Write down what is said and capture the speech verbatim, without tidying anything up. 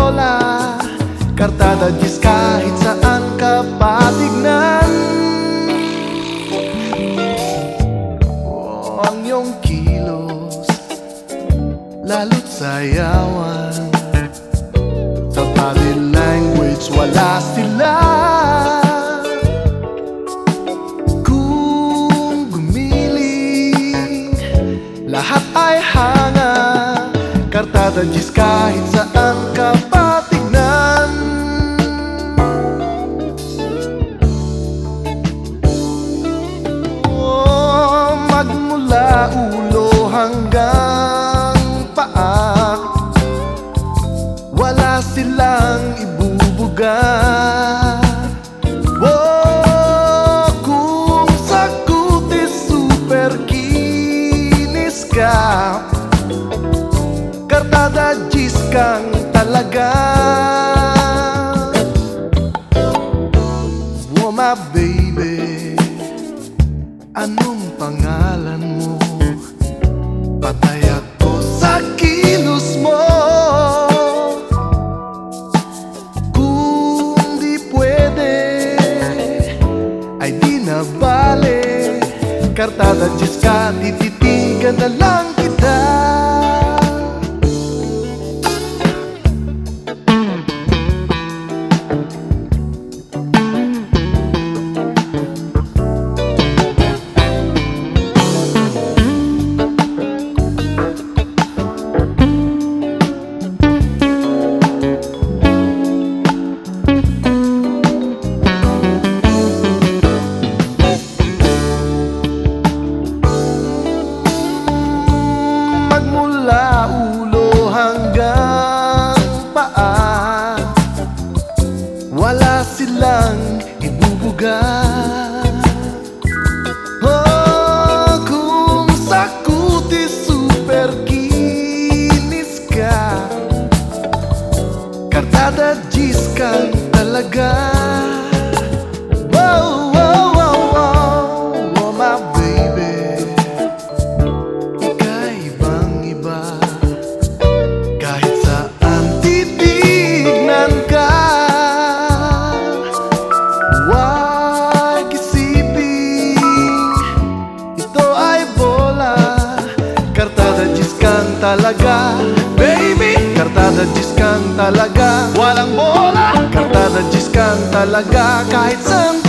bola. Kartada Gis kahit saan ka patignan. Oh, ang iyong kilos lalo't sayawan. Sa body language wala sila. Kung gumiling lahat ay hanga. Kartada Gis kahit saan ka patignan. Oh, magmula ulo hanggang paa, wala silang ibubuga. Oh, kung sa kutis super kinis ka, Kartada Gis kang talaga. Oh my baby, anong pangalan mo? Patay ako sa kilos mo. Kung di pwede ay di na bale. Kartada Gis ka, tititigan na lang kita. Mula ulo hanggang paa, wala silang ibubuga. Oh, kung sa kutis super kinis ka, Kartada Gis kang talaga. Wow, wow, wow, wow, oh my baby, kahit saan titignan ka. Huwag isipin ito ay bola. Kartada Gis kang talaga, baby. Kartada Gis kang talaga, walang bola. Kartada Gis kang talaga kahit saan